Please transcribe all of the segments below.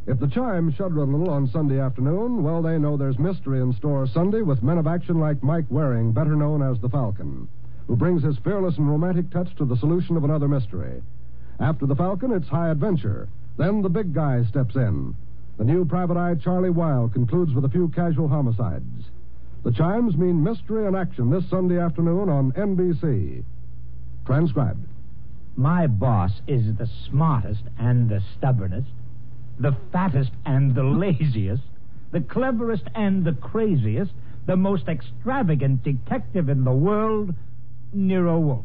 If the chimes shudder a little on Sunday afternoon, well, they know there's mystery in store Sunday with men of action like Mike Waring, better known as the Falcon, who brings his fearless and romantic touch to the solution of another mystery. After the Falcon, it's high adventure. Then the big guy steps in. The new Private Eye Charlie Wilde concludes with a few casual homicides. The chimes mean mystery and action this Sunday afternoon on NBC. Transcribed. My boss is the smartest and the stubbornest, the fattest and the laziest, the cleverest and the craziest, the most extravagant detective in the world, Nero Wolfe.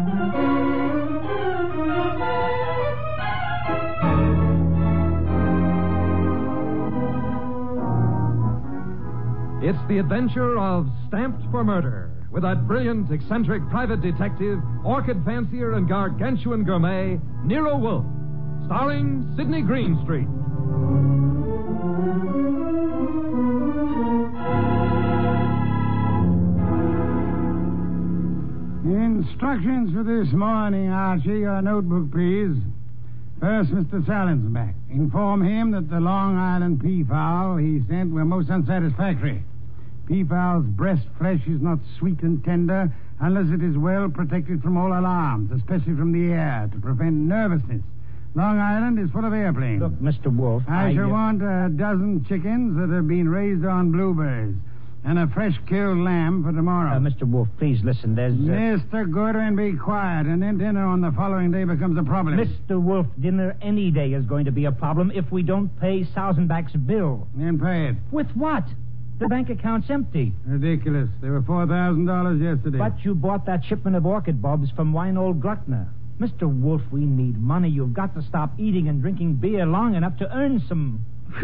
It's the adventure of Stamped for Murder, with that brilliant, eccentric private detective, orchid fancier, and gargantuan gourmet, Nero Wolfe, starring Sidney Greenstreet. Instructions for this morning, Archie. Your notebook, please. First, Mr. Salinsbeck. Inform him that the Long Island peafowl he sent were most unsatisfactory. Peafowl's breast flesh is not sweet and tender unless it is well protected from all alarms, especially from the air, to prevent nervousness. Long Island is full of airplanes. Look, Mr. Wolfe, I shall want a dozen chickens that have been raised on blueberries and a fresh killed lamb for tomorrow. Mr. Wolfe, please listen. There's... Mr. Goodwin, be quiet, and then dinner on the following day becomes a problem. Mr. Wolfe, dinner any day is going to be a problem if we don't pay Sausenbach's bill. Then pay it. With what? The bank account's empty. Ridiculous. There were $4,000 yesterday. But you bought that shipment of orchid bulbs from Weinold Gluckner. Mr. Wolfe, we need money. You've got to stop eating and drinking beer long enough to earn some.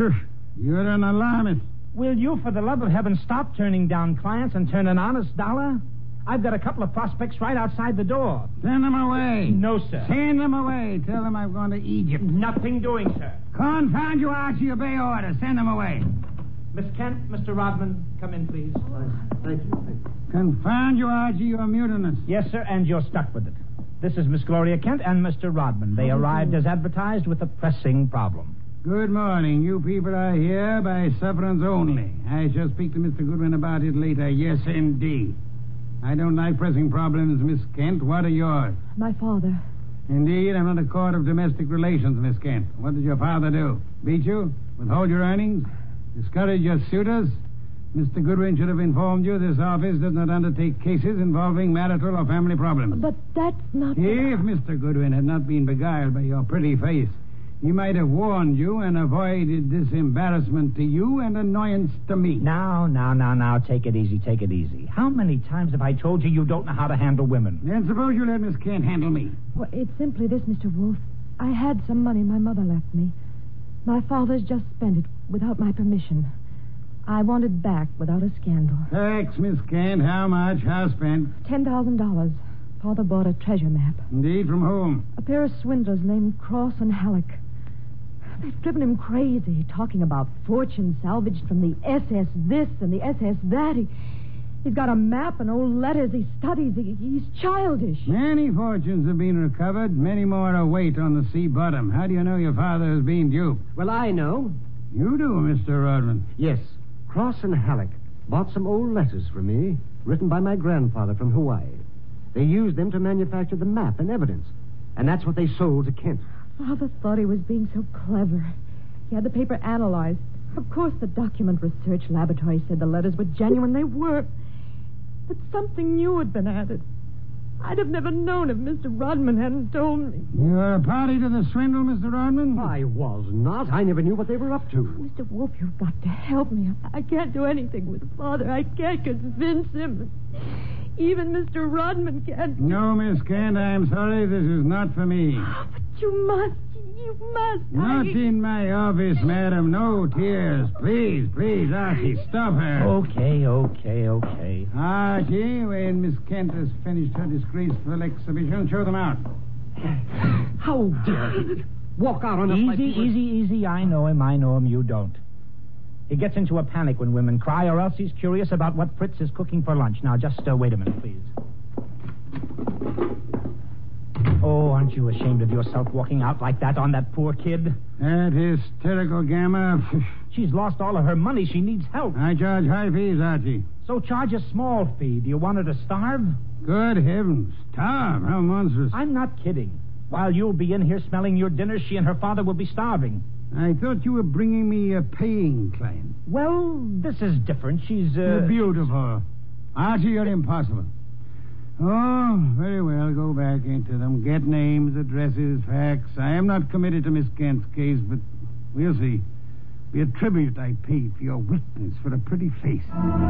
You're an alarmist. Will you, for the love of heaven, stop turning down clients and turn an honest dollar? I've got a couple of prospects right outside the door. Send them away. No, sir. Send them away. Tell them I've gone to Egypt. Nothing doing, sir. Confound you, Archie. Obey orders. Send them away. Miss Kent, Mr. Rodman, come in, please. Thank you. Confound you, Archie. You're mutinous. Yes, sir, and you're stuck with it. This is Miss Gloria Kent and Mr. Rodman. They arrived as advertised with a pressing problem. Good morning. You people are here by sufferance only. I shall speak to Mr. Goodwin about it later. Yes, indeed. I don't like pressing problems, Miss Kent. What are yours? My father. Indeed, I'm not a court of domestic relations, Miss Kent. What did your father do? Beat you? Withhold your earnings? Discourage your suitors? Mr. Goodwin should have informed you this office does not undertake cases involving marital or family problems. But that's not... If Mr. Goodwin had not been beguiled by your pretty face, he might have warned you and avoided this embarrassment to you and annoyance to me. Now, take it easy. How many times have I told you don't know how to handle women? Then suppose you let Miss Kent handle me. Well, it's simply this, Mr. Wolfe. I had some money my mother left me. My father's just spent it without my permission. I want it back without a scandal. Thanks, Miss Kent. How much? How spent? $10,000. Father bought a treasure map. Indeed, from whom? A pair of swindlers named Cross and Halleck. They've driven him crazy, talking about fortune salvaged from the SS this and the SS that. He's got a map and old letters he studies. He's childish. Many fortunes have been recovered. Many more await on the sea bottom. How do you know your father is being duped? Well, I know. You do, Mr. Rodman. Yes. Cross and Halleck bought some old letters from me, written by my grandfather from Hawaii. They used them to manufacture the map and evidence. And that's what they sold to Kent. Father thought he was being so clever. He had the paper analyzed. Of course, the document research laboratory said the letters were genuine. They were. But something new had been added. I'd have never known if Mr. Rodman hadn't told me. You're a party to the swindle, Mr. Rodman? I was not. I never knew what they were up to. Mr. Wolfe, you've got to help me. I can't do anything with Father. I can't convince him. Even Mr. Rodman can't. No, Miss Kent, I'm sorry. This is not for me. Oh, but you must. You must. Not in my office, madam. No tears. Please, Archie, stop her. Okay. Archie, when Miss Kent has finished her disgraceful exhibition, show them out. How dare he? Walk out on us like... Easy. I know him. You don't. He gets into a panic when women cry, or else he's curious about what Fritz is cooking for lunch. Now, just wait a minute, please. Oh, aren't you ashamed of yourself walking out like that on that poor kid? That hysterical gamma. She's lost all of her money. She needs help. I charge high fees, Archie. So charge a small fee. Do you want her to starve? Good heavens. Starve? How monstrous. I'm not kidding. While you'll be in here smelling your dinner, she and her father will be starving. I thought you were bringing me a paying client. Well, this is different. She's, You're beautiful. Archie, you're impossible. Oh, very well. Go back into them. Get names, addresses, facts. I am not committed to Miss Kent's case, but we'll see. Be a tribute I paid for your witness for a pretty face.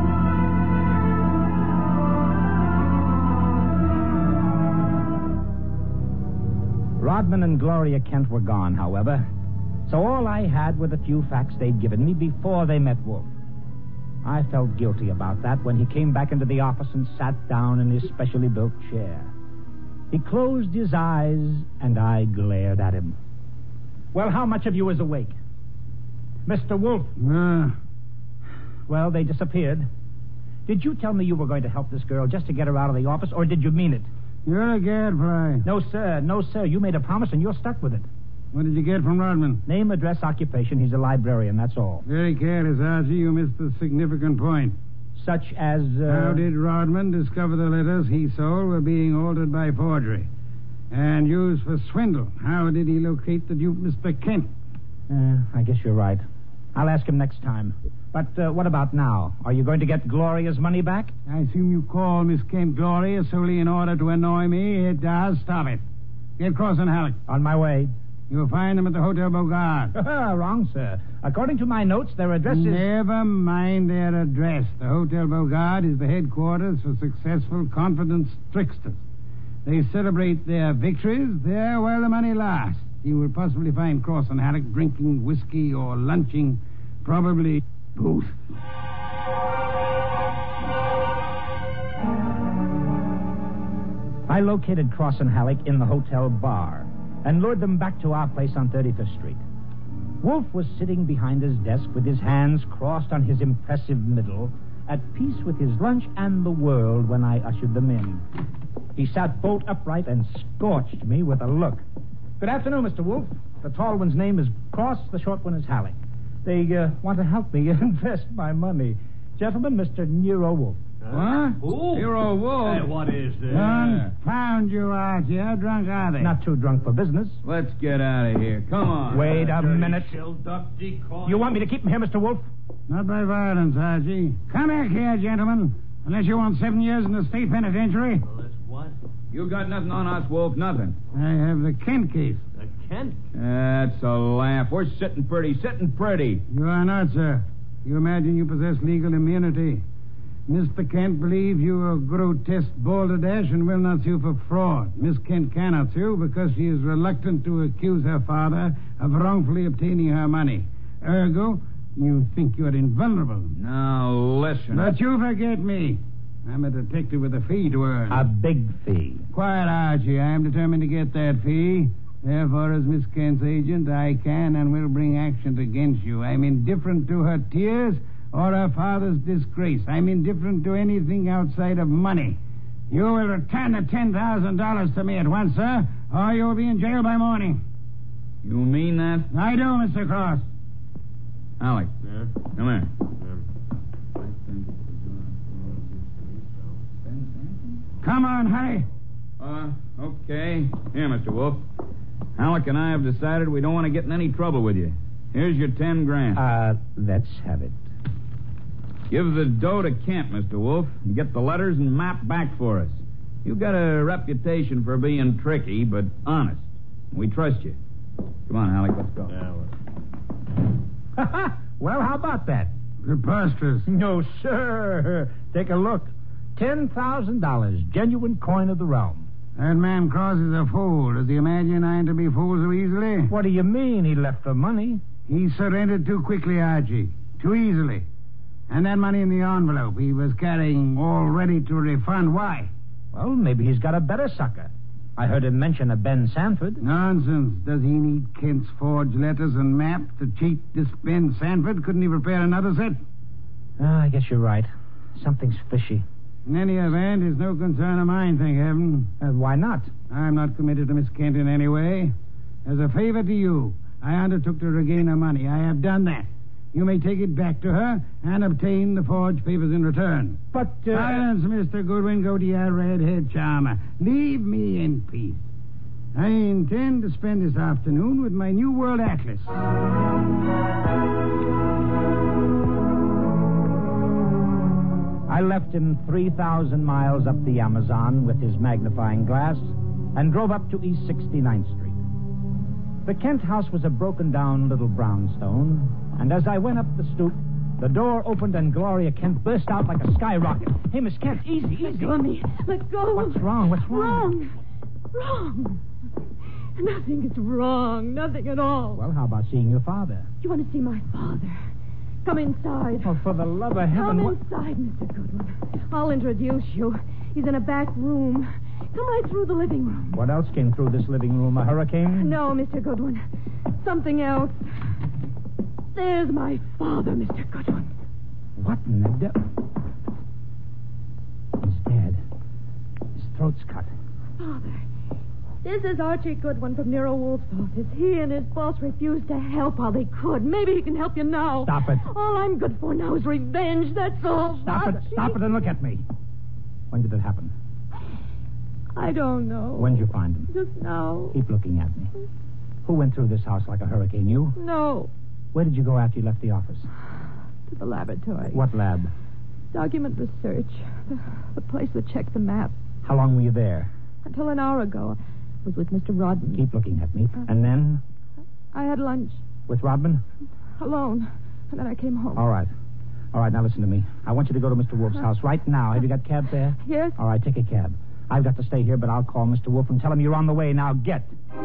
Rodman and Gloria Kent were gone, however. So all I had were the few facts they'd given me before they met Wolf. I felt guilty about that when he came back into the office and sat down in his specially built chair. He closed his eyes, and I glared at him. Well, how much of you is awake? Mr. Wolf. Well, they disappeared. Did you tell me you were going to help this girl just to get her out of the office, or did you mean it? You're a gadfly. No, sir. No, sir. You made a promise, and you're stuck with it. What did you get from Rodman? Name, address, occupation. He's a librarian, that's all. Very careless, Archie. You missed the significant point. Such as, How did Rodman discover the letters he sold were being altered by forgery and used for swindle? How did he locate the dupe, Mr. Kent? I guess you're right. I'll ask him next time. But what about now? Are you going to get Gloria's money back? I assume you call Miss Kent Gloria solely in order to annoy me. It does. Stop it. Get Cross and Halleck. On my way. You'll find them at the Hotel Bogart. Wrong, sir. According to my notes, their address is... Never mind their address. The Hotel Bogart is the headquarters for successful, confident tricksters. They celebrate their victories there while the money lasts. You will possibly find Cross and Halleck drinking whiskey or lunching, probably both. I located Cross and Halleck in the hotel bar and lured them back to our place on 35th Street. Wolf was sitting behind his desk with his hands crossed on his impressive middle, at peace with his lunch and the world when I ushered them in. He sat bolt upright and scorched me with a look. Good afternoon, Mr. Wolf. The tall one's name is Cross, the short one is Halleck. They want to help me invest my money. Gentlemen, Mr. Nero Wolf. What? Who? Hero Wolf. Hey, what is this? Confound you, Archie. How drunk are they? Not too drunk for business. Let's get out of here. Come on. Wait a minute. Duck decoy. You want me to keep him here, Mr. Wolf? Not by violence, Archie. Come back here, gentlemen. Unless you want 7 years in the state penitentiary. Well, that's what? You got nothing on us, Wolf. Nothing. I have the Kent case. The Kent? That's a laugh. We're sitting pretty. You are not, sir. You imagine you possess legal immunity. Mr. Kent believes you are a grotesque balderdash and will not sue for fraud. Miss Kent cannot sue because she is reluctant to accuse her father of wrongfully obtaining her money. Ergo, you think you're invulnerable. Now, listen. But you forget me. I'm a detective with a fee to earn. A big fee. Quiet, Archie. I am determined to get that fee. Therefore, as Miss Kent's agent, I can and will bring action against you. I'm indifferent to her tears or her father's disgrace. I'm indifferent to anything outside of money. You will return the $10,000 to me at once, sir, or you'll be in jail by morning. You mean that? I do, Mr. Cross. Halleck. Yeah? Come here. Come on, hurry. Okay. Here, Mr. Wolf. Halleck and I have decided we don't want to get in any trouble with you. Here's your $10,000. Let's have it. Give the dough to Kent, Mr. Wolf, and get the letters and map back for us. You've got a reputation for being tricky, but honest. We trust you. Come on, Halleck, let's go. Well, how about that? Preposterous. No, sir. Take a look. $10,000, genuine coin of the realm. That man Cross is a fool. Does he imagine I'm to be fooled so easily? What do you mean he left for money? He surrendered too quickly, Archie. Too easily. And that money in the envelope he was carrying all ready to refund. Why? Well, maybe he's got a better sucker. I heard him mention a Ben Sanford. Nonsense. Does he need Kent's forged letters and map to cheat this Ben Sanford? Couldn't he prepare another set? I guess you're right. Something's fishy. In any event, it's no concern of mine, thank heaven. Why not? I'm not committed to Miss Kent in any way. As a favor to you, I undertook to regain her money. I have done that. You may take it back to her and obtain the forged papers in return. But, Silence, Mr. Goodwin. Go to your red-haired charmer. Leave me in peace. I intend to spend this afternoon with my New World Atlas. I left him 3,000 miles up the Amazon with his magnifying glass and drove up to East 69th Street. The Kent house was a broken-down little brownstone, and as I went up the stoop, the door opened and Gloria Kent burst out like a skyrocket. Hey, Miss Kent, easy. Let go of me. Let go. What's wrong? Wrong. Nothing is wrong. Nothing at all. Well, how about seeing your father? You want to see my father? Come inside. Oh, for the love of heaven... Come inside, Mr. Goodwin. I'll introduce you. He's in a back room. Come right through the living room. What else came through this living room? A hurricane? No, Mr. Goodwin. Something else. There's my father, Mr. Goodwin. What in the devil? He's dead. His throat's cut. Father, this is Archie Goodwin from Nero Wolf's office. He and his boss refused to help while they could. Maybe he can help you now. Stop it. All I'm good for now is revenge, that's all. Stop it and look at me. When did it happen? I don't know. When did you find him? Just now. Keep looking at me. Who went through this house like a hurricane? You? No. Where did you go after you left the office? To the laboratory. What lab? Document research. The place that checked the map. How long were you there? Until an hour ago. I was with Mr. Rodman. Keep looking at me. And then? I had lunch. With Rodman? Alone. And then I came home. All right, now listen to me. I want you to go to Mr. Wolf's house right now. Have you got cab fare? Yes. All right, take a cab. I've got to stay here, but I'll call Mr. Wolf and tell him you're on the way. Now, get.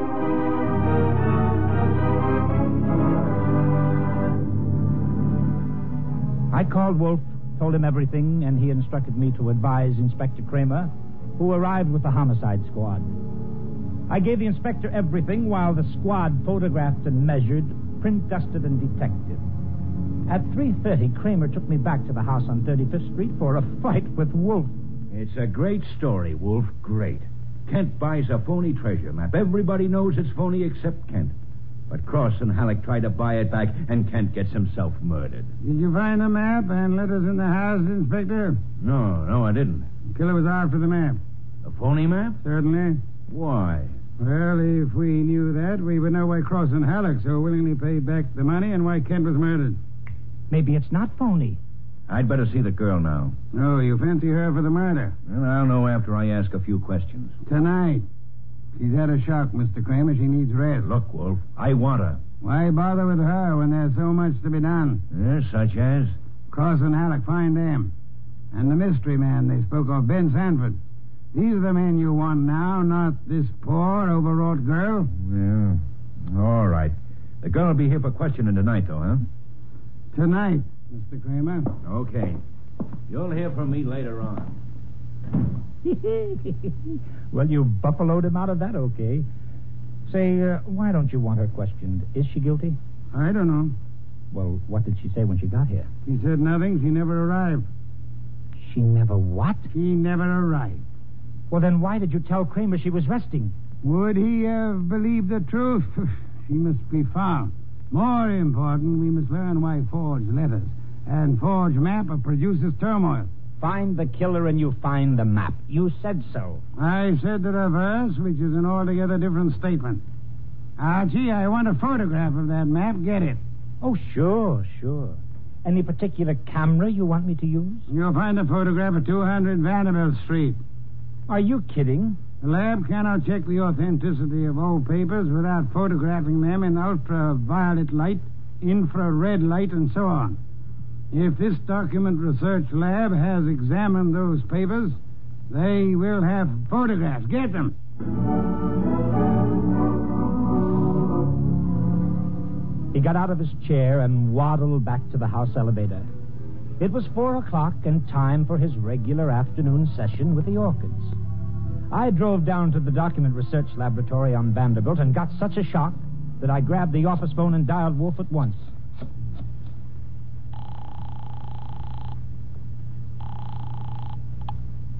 I called Wolf, told him everything, and he instructed me to advise Inspector Kramer, who arrived with the homicide squad. I gave the inspector everything while the squad photographed and measured, print dusted and detected. At 3:30, Kramer took me back to the house on 35th Street for a fight with Wolf. It's a great story, Wolf. Great. Kent buys a phony treasure map. Everybody knows it's phony except Kent. But Cross and Halleck try to buy it back, and Kent gets himself murdered. Did you find the map and letters in the house, Inspector? No, I didn't. The killer was after the map. A phony map? Certainly. Why? Well, if we knew that, we would know why Cross and Halleck so willingly paid back the money and why Kent was murdered. Maybe it's not phony. I'd better see the girl now. Oh, you fancy her for the murder? Well, I'll know after I ask a few questions. Tonight. She's had a shock, Mr. Kramer. She needs rest. Look, Wolf, I want her. Why bother with her when there's so much to be done? Yes, such as? Cross and Halleck, find them. And the mystery man they spoke of, Ben Sanford. These are the men you want now, not this poor, overwrought girl. Yeah. All right. The girl will be here for questioning tonight, though, huh? Tonight, Mr. Kramer. Okay. You'll hear from me later on. Well, you buffaloed him out of that, okay. Say, why don't you want her questioned? Is she guilty? I don't know. Well, what did she say when she got here? She said nothing. She never arrived. She never what? She never arrived. Well, then why did you tell Kramer she was resting? Would he have believed the truth? She must be found. More important, we must learn why forged letters and forged map produces turmoil. Find the killer and you find the map. You said so. I said the reverse, which is an altogether different statement. Archie, I want a photograph of that map. Get it. Oh, sure. Any particular camera you want me to use? You'll find a photograph of 200 Vanderbilt Street. Are you kidding? The lab cannot check the authenticity of old papers without photographing them in ultraviolet light, infrared light, and so on. If this document research lab has examined those papers, they will have photographs. Get them. He got out of his chair and waddled back to the house elevator. It was 4:00 and time for his regular afternoon session with the orchids. I drove down to the document research laboratory on Vanderbilt and got such a shock that I grabbed the office phone and dialed Wolf at once.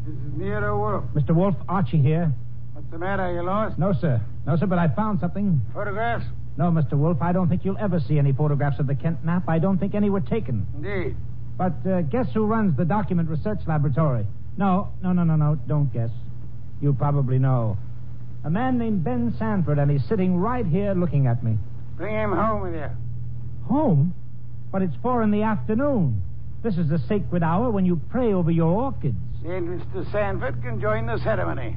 This is Nero Wolf. Mr. Wolf, Archie here. What's the matter? You lost? No, sir. No, sir, but I found something. Photographs? No, Mr. Wolf, I don't think you'll ever see any photographs of the Kent map. I don't think any were taken. Indeed. But guess who runs the document research laboratory? No. Don't guess. You probably know. A man named Ben Sanford, and he's sitting right here looking at me. Bring him home with you. Home? But it's 4 p.m. This is the sacred hour when you pray over your orchids. Then Mr. Sanford can join the ceremony.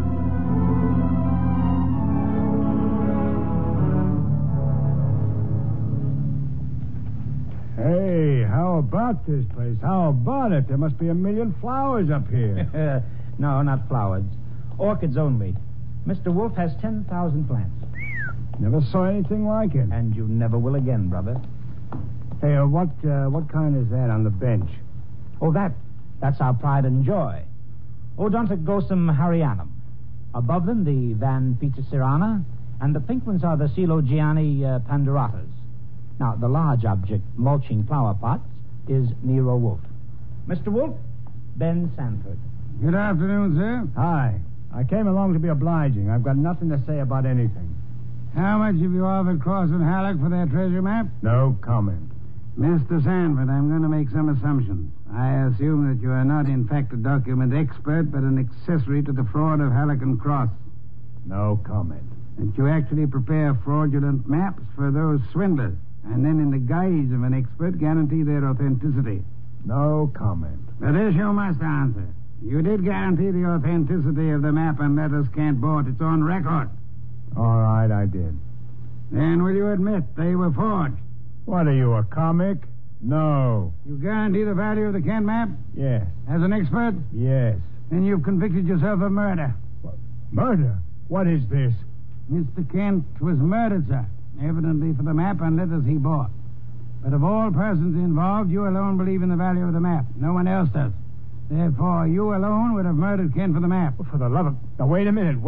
Hey, how about this place? How about it? There must be a million flowers up here. No, not flowers. Orchids only. Mr. Wolf has 10,000 plants. Never saw anything like it. And you never will again, brother. Hey, what kind is that on the bench? Oh, that's our pride and joy. Odontoglossum harryanum. Above them, the Van Petersirana, and the pink ones are the Coelogiani panduratas. Now, the large object, mulching flower pots, is Nero Wolf. Mr. Wolf, Ben Sanford. Good afternoon, sir. Hi. I came along to be obliging. I've got nothing to say about anything. How much have you offered Cross and Halleck for their treasure map? No comment. Mr. Sanford, I'm going to make some assumptions. I assume that you are not, in fact, a document expert, but an accessory to the fraud of Halleck and Cross. No comment. That you actually prepare fraudulent maps for those swindlers, and then in the guise of an expert guarantee their authenticity. No comment. But this you must answer. You did guarantee the authenticity of the map and letters Kent bought. It's on record. All right, I did. Then will you admit they were forged? What are you, a comic? No. You guarantee the value of the Kent map? Yes. As an expert? Yes. Then you've convicted yourself of murder. What? Murder? What is this? Mr. Kent was murdered, sir. Evidently for the map and letters he bought. But of all persons involved, you alone believe in the value of the map. No one else does. Therefore, you alone would have murdered Kent for the map. For the love of... Now, wait a minute.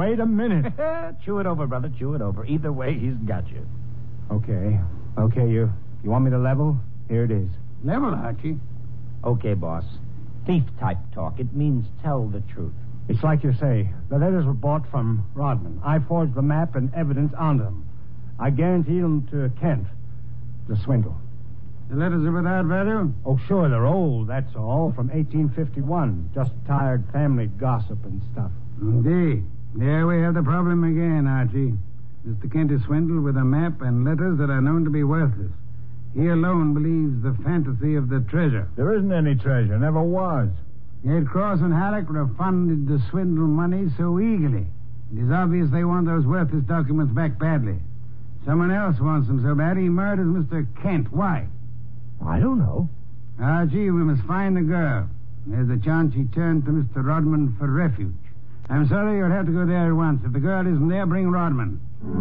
Chew it over, brother. Chew it over. Either way, he's got you. Okay, you want me to level? Here it is. Level, Archie. Okay, boss. Thief-type talk. It means tell the truth. It's like you say. The letters were bought from Rodman. I forged the map and evidence on them. I guaranteed them to Kent. The swindle. The letters are without value? Oh, sure, they're old, that's all. From 1851. Just tired family gossip and stuff. Indeed. There we have the problem again, Archie. Mr. Kent is swindled with a map and letters that are known to be worthless. He alone believes the fantasy of the treasure. There isn't any treasure. Never was. Yet Cross and Halleck refunded the swindle money so eagerly. It is obvious they want those worthless documents back badly. Someone else wants them so bad he murders Mr. Kent. Why? I don't know. Archie, we must find the girl. There's a chance she turned to Mr. Rodman for refuge. I'm sorry you'll have to go there at once. If the girl isn't there, bring Rodman.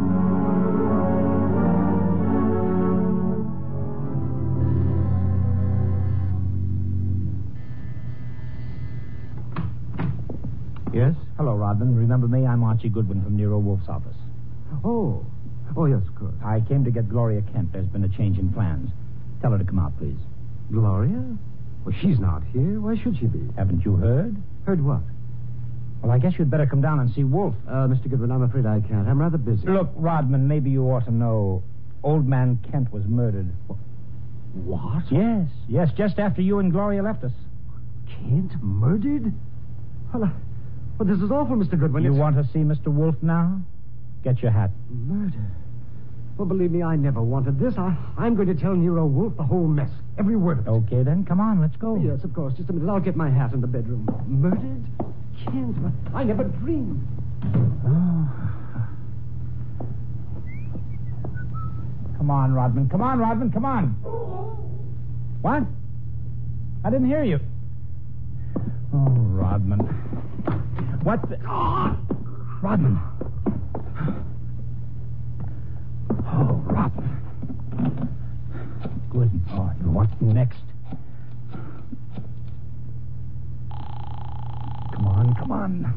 Yes? Hello, Rodman. Remember me? I'm Archie Goodwin from Nero Wolf's office. Oh, yes, of course. I came to get Gloria Kent. There's been a change in plans. Tell her to come out, please. Gloria? Well, she's not here. Why should she be? Haven't you heard? Heard what? Well, I guess you'd better come down and see Wolf. Mr. Goodwin, I'm afraid I can't. I'm rather busy. Look, Rodman, maybe you ought to know. Old man Kent was murdered. What? Yes, just after you and Gloria left us. Kent murdered? Well, this is awful, Mr. Goodwin. You want to see Mr. Wolf now? Get your hat. Murder? Well, believe me, I never wanted this. I'm going to tell Nero Wolf the whole mess. Every word of it. Okay, then. Come on, let's go. Yes, of course. Just a minute. I'll get my hat in the bedroom. Murdered? Kent? I never dreamed. Oh. Come on, Rodman. Come on. What? I didn't hear you. Oh, Rodman. What the... Oh, Rodman. Oh, Rodman. Good boy. What next? Come on.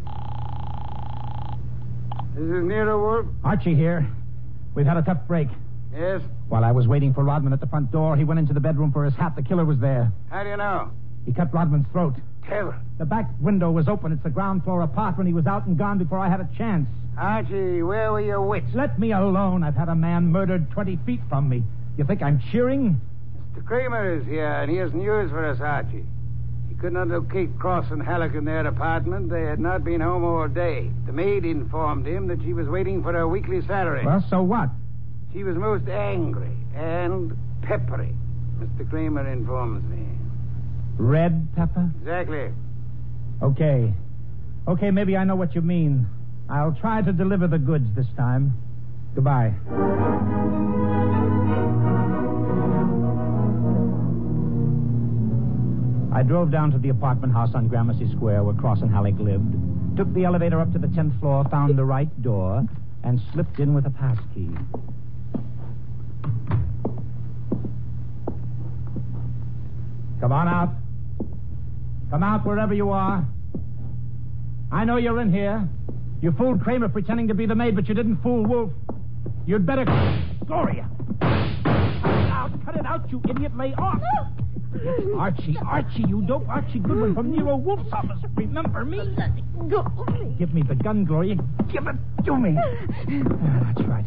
This is Nero Wolf. Archie here. We've had a tough break. Yes? While I was waiting for Rodman at the front door, he went into the bedroom for his hat. The killer was there. How do you know? He cut Rodman's throat. Tell. The back window was open. It's the ground floor apartment. He was out and gone before I had a chance. Archie, where were your wits? Let me alone. I've had a man murdered 20 feet from me. You think I'm cheering? Mr. Kramer is here, and he has news for us, Archie. He could not locate Cross and Halleck in their apartment. They had not been home all day. The maid informed him that she was waiting for her weekly salary. Well, so what? She was most angry and peppery, Mr. Kramer informs me. Red pepper? Exactly. Okay, maybe I know what you mean. I'll try to deliver the goods this time. Goodbye. I drove down to the apartment house on Gramercy Square where Cross and Halleck lived, took the elevator up to the 10th floor, found the right door, and slipped in with a pass key. Come on out. Come out wherever you are. I know you're in here. You fooled Kramer pretending to be the maid, but you didn't fool Wolf. You'd better... Gloria! Cut it out, you idiot. Lay off. Archie, you dope. Archie Goodwin from Nero Wolf's office. Remember me? Let go of me. Give me the gun, Gloria. Give it to me. That's right.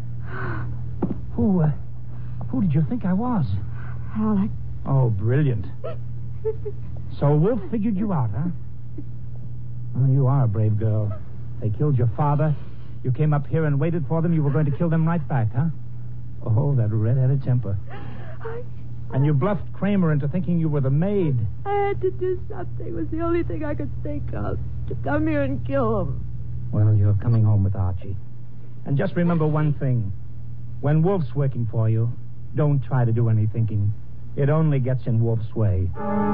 Who did you think I was? Halleck. Oh, brilliant. So Wolf figured you out, huh? Well, you are a brave girl. They killed your father. You came up here and waited for them. You were going to kill them right back, huh? Oh, that red-headed temper. And you bluffed Kramer into thinking you were the maid. I had to do something. It was the only thing I could think of. To come here and kill him. Well, you're coming home with Archie. And just remember one thing. When Wolf's working for you, don't try to do any thinking. It only gets in Wolf's way.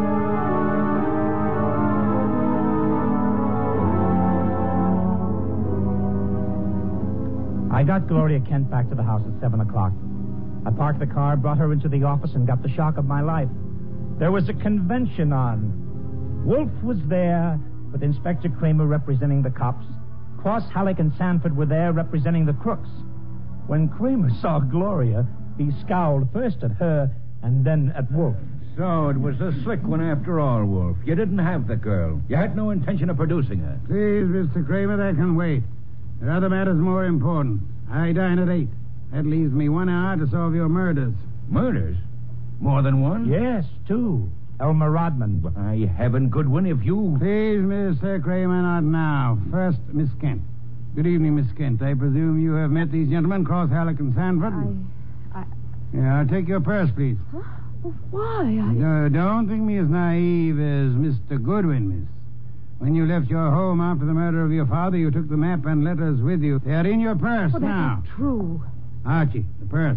I got Gloria Kent back to the house at 7 o'clock. I parked the car, brought her into the office, and got the shock of my life. There was a convention on. Wolf was there, with Inspector Kramer representing the cops. Cross, Halleck, and Sanford were there representing the crooks. When Kramer saw Gloria, he scowled first at her and then at Wolf. So it was a slick one after all, Wolf. You didn't have the girl. You had no intention of producing her. Please, Mr. Kramer, that can wait. There are other matters more important. I dine at 8. That leaves me 1 hour to solve your murders. Murders? More than one? Yes, 2. Elmer Rodman. By heaven, Goodwin, if you... Please, Mr. Kramer, not now. First, Miss Kent. Good evening, Miss Kent. I presume you have met these gentlemen, Cross, Halleck, and Sanford? Yeah, I'll take your purse, please. Huh? Well, why? Don't think me as naive as Mr. Goodwin, miss. When you left your home after the murder of your father, you took the map and letters with you. They are in your purse now. That's not true. Archie, the purse.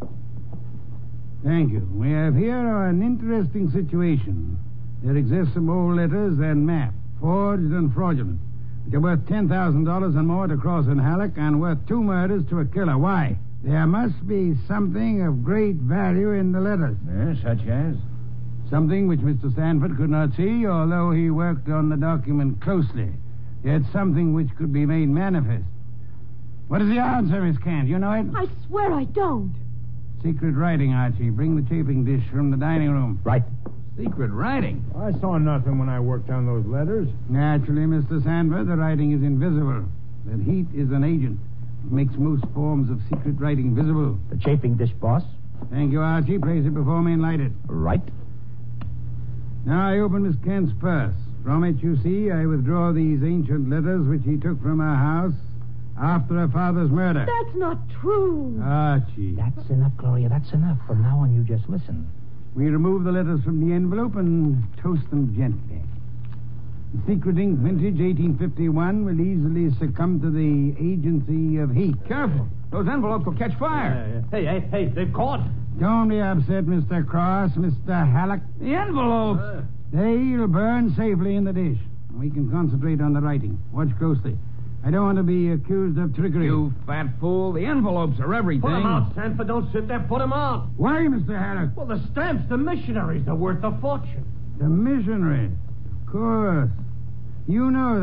Thank you. We have here an interesting situation. There exist some old letters and map, forged and fraudulent. They're worth $10,000 and more to Cross and Halleck, and worth 2 murders to a killer. Why? There must be something of great value in the letters. Yes, such as? Something which Mr. Sanford could not see, although he worked on the document closely. Yet something which could be made manifest. What is the answer, Miss Kent? You know it? I swear I don't. Secret writing, Archie. Bring the chafing dish from the dining room. Right. Secret writing? I saw nothing when I worked on those letters. Naturally, Mr. Sanford, the writing is invisible. But heat is an agent. It makes most forms of secret writing visible. The chafing dish, boss. Thank you, Archie. Place it before me and light it. Right. Now I open Miss Kent's purse. From it, you see, I withdraw these ancient letters which he took from her house after her father's murder. That's not true. Archie. That's enough, Gloria. That's enough. From now on, you just listen. We remove the letters from the envelope and toast them gently. The secret ink vintage 1851 will easily succumb to the agency of heat. Careful. Those envelopes will catch fire. Hey, they've caught. Don't be upset, Mr. Cross, Mr. Halleck. The envelopes. They'll burn safely in the dish. We can concentrate on the writing. Watch closely. I don't want to be accused of trickery. You fat fool. The envelopes are everything. Put them out, Sanford. Don't sit there. Put them out. Why, Mr. Halleck? Well, the stamps, the missionaries, are worth a fortune. The missionary. Of course. You know that.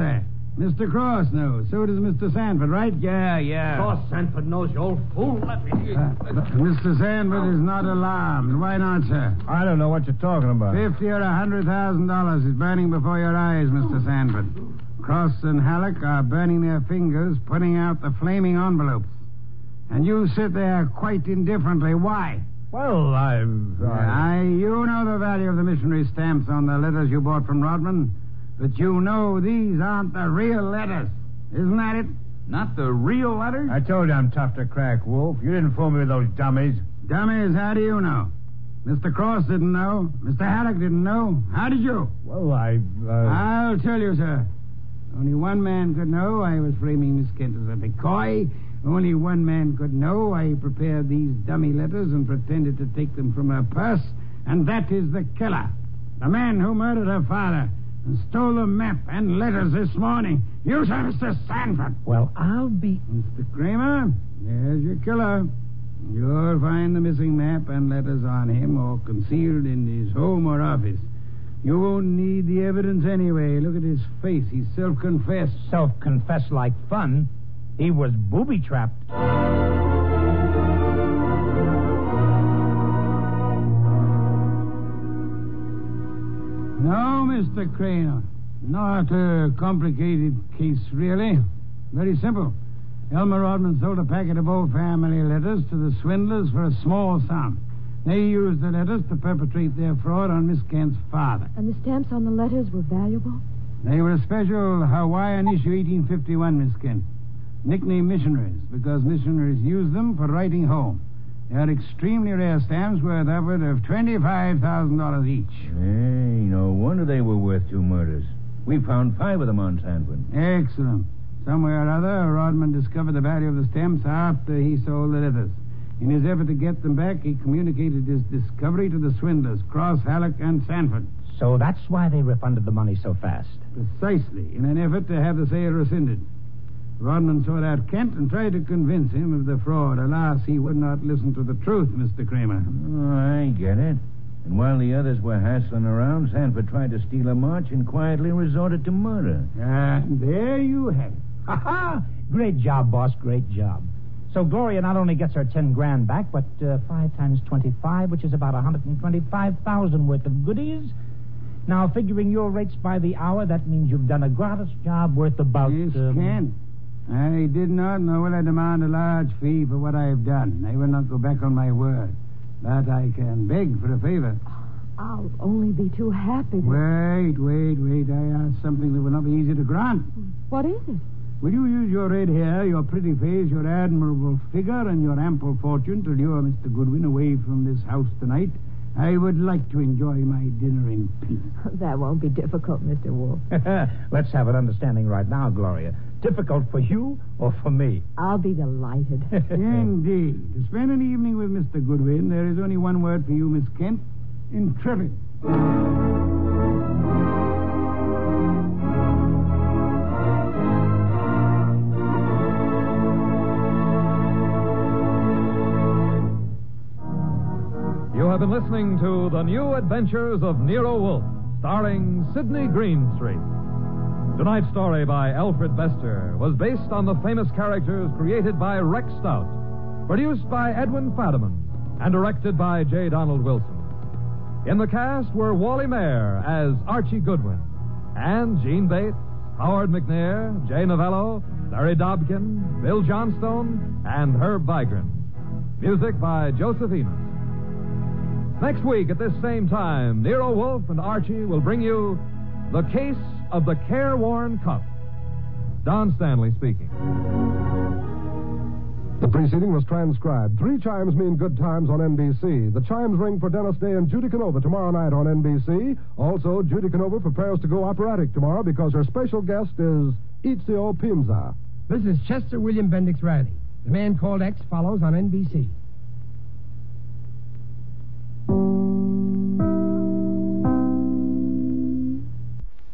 Mr. Cross knows. So does Mr. Sanford, right? Yeah. Cross Sanford knows, you old fool. Let me... But Mr. Sanford is not alarmed. Why not, sir? I don't know what you're talking about. $50,000 or $100,000 is burning before your eyes, Mr. Sanford. Cross and Halleck are burning their fingers, putting out the flaming envelopes. And you sit there quite indifferently. Why? Well, You know the value of the missionary stamps on the letters you bought from Rodman. But you know these aren't the real letters. Isn't that it? Not the real letters? I told you I'm tough to crack, Wolf. You didn't fool me with those dummies. Dummies, how do you know? Mr. Cross didn't know. Mr. Halleck didn't know. How did you? Well, I'll tell you, sir. Only one man could know I was framing Miss Kent as a decoy. Only one man could know I prepared these dummy letters and pretended to take them from her purse. And that is the killer. The man who murdered her father and stole the map and letters this morning. You, sir, Mr. Sanford. Well, I'll be... Mr. Kramer, there's your killer. You'll find the missing map and letters on him or concealed in his home or office. You won't need the evidence anyway. Look at his face. He's self-confessed. Self-confessed like fun. He was booby-trapped. No, Mr. Kramer. Not a complicated case, really. Very simple. Elmer Rodman sold a packet of old family letters to the swindlers for a small sum. They used the letters to perpetrate their fraud on Miss Kent's father. And the stamps on the letters were valuable? They were a special Hawaiian issue 1851, Miss Kent. Nicknamed missionaries, because missionaries used them for writing home. They are extremely rare stamps worth upward of $25,000 each. Hey, no wonder they were worth 2 murders. We found 5 of them on Sanford. Excellent. Somewhere or other, Rodman discovered the value of the stamps after he sold the letters. In his effort to get them back, he communicated his discovery to the swindlers, Cross, Halleck, and Sanford. So that's why they refunded the money so fast. Precisely, in an effort to have the sale rescinded. Rodman sought out Kent and tried to convince him of the fraud. Alas, he would not listen to the truth, Mr. Kramer. Oh, I get it. And while the others were hassling around, Sanford tried to steal a march and quietly resorted to murder. And there you have it. Ha-ha! Great job, boss. Great job. So Gloria not only gets her 10 grand back, but 5 times 25, which is about 125,000 worth of goodies. Now, figuring your rates by the hour, that means you've done a gratis job worth about... Yes, Kent. I did not, nor will I demand a large fee for what I have done. I will not go back on my word. But I can beg for a favor. I'll only be too happy to... Wait. I ask something that will not be easy to grant. What is it? Will you use your red hair, your pretty face, your admirable figure, and your ample fortune to lure Mr. Goodwin away from this house tonight? I would like to enjoy my dinner in peace. That won't be difficult, Mr. Wolf. Let's have an understanding right now, Gloria. Difficult for you or for me? I'll be delighted. Indeed. To spend an evening with Mr. Goodwin, there is only one word for you, Miss Kent. Intrepid. You have been listening to The New Adventures of Nero Wolfe, starring Sidney Greenstreet. Tonight's story by Alfred Bester was based on the famous characters created by Rex Stout, produced by Edwin Fadiman, and directed by J. Donald Wilson. In the cast were Wally Mayer as Archie Goodwin, and Gene Bates, Howard McNair, Jay Novello, Larry Dobkin, Bill Johnstone, and Herb Vigran. Music by Joseph Enos. Next week at this same time, Nero Wolfe and Archie will bring you The Case of the Careworn Cup. Don Stanley speaking. The preceding was transcribed. 3 chimes mean good times on NBC. The chimes ring for Dennis Day and Judy Canova tomorrow night on NBC. Also, Judy Canova prepares to go operatic tomorrow because her special guest is Ezio Pinza. This is Chester William Bendix Riley. The Man Called X follows on NBC.